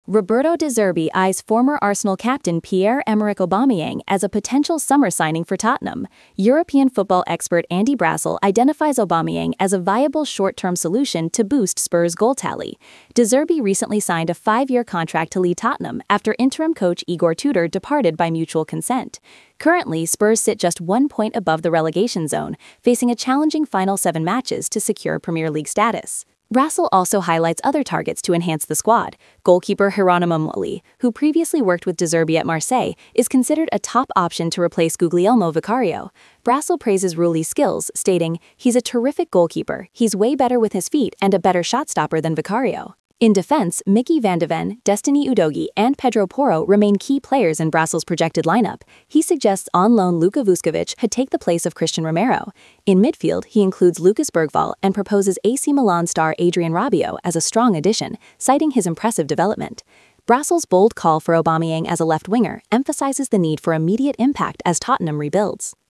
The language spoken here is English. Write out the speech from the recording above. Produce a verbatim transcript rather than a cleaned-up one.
Roberto De Zerbi eyes former Arsenal captain Pierre-Emerick Aubameyang as a potential summer signing for Tottenham. European football expert Andy Brassell identifies Aubameyang as a viable short-term solution to boost Spurs' goal tally. De Zerbi recently signed a five-year contract to lead Tottenham after interim coach Igor Tudor departed by mutual consent. Currently, Spurs sit just one point above the relegation zone, facing a challenging final seven matches to secure Premier League status. Brassell also highlights other targets to enhance the squad. Goalkeeper Geronimo Moli, who previously worked with De Zerbi at Marseille, is considered a top option to replace Guglielmo Vicario. Brassell praises Rulli's skills, stating, "He's a terrific goalkeeper, he's way better with his feet and a better shot stopper than Vicario." In defense, Mickey van de Ven, Destiny Udogie, and Pedro Porro remain key players in Brassell's projected lineup. He suggests on loan Luka Vuskovic could take the place of Christian Romero. In midfield, he includes Lucas Bergvall and proposes A C Milan star Adrien Rabiot as a strong addition, citing his impressive development. Brassell's bold call for Aubameyang as a left winger emphasizes the need for immediate impact as Tottenham rebuilds.